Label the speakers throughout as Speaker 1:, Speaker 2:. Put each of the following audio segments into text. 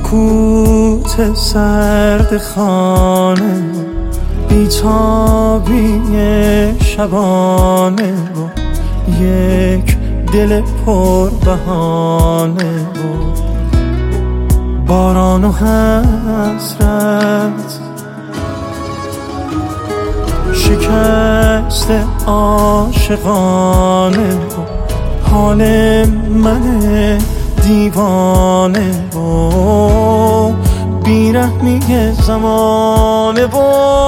Speaker 1: سکوت سرد خانه، بیتابی شبانه و یک دل پر بهانه و باران و حسرت، شکست عاشقانه و حال من دیوانه و بیرحمی زمانه و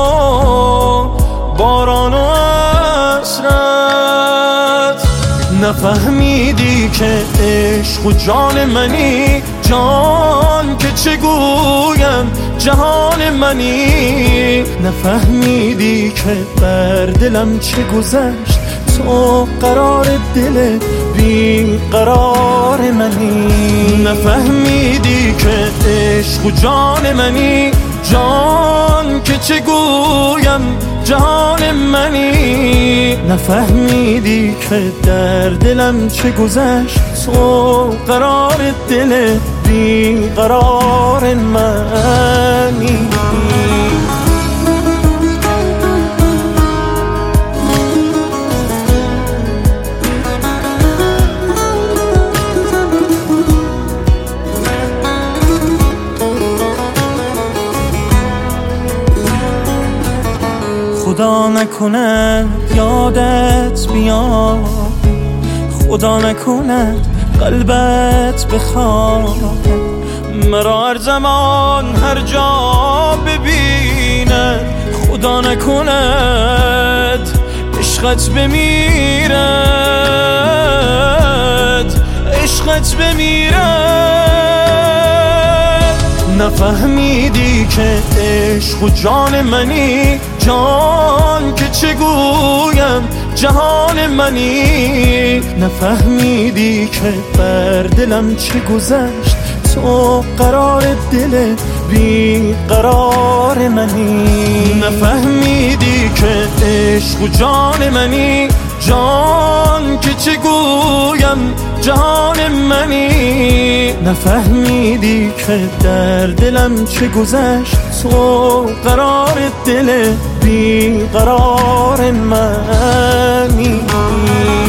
Speaker 1: باران و حسرت. نفهمیدی که عشق و جان منی، جان که چگویم جهان منی. نفهمیدی که بر دلم چه گذشت، تو قرار دل بی قرار منی. نفهمیدی که عشق و جان منی، جان که چگویم جهان منی. نفهمیدی که در دلم چه گذشت، تو قرار دل بی قرار منی. خدا نکند یادت بیاد، خدا نکند قلبت بخواد، مرا هر زمان هر جا ببیند. خدا نکند عشقت بمیرد، عشقت بمیرد. نفهمیدی که عشق و جان منی، جان که چگویم جهان منی. نفهمیدی که بر دلم چه گذشت، تو قرار دل بی قرار منی. نفهمیدی که عشق و جان منی، جان که چگویم جهان منی. نفهمیدی که در دلم چه گذشت، تو قرار دل بی قرار منی.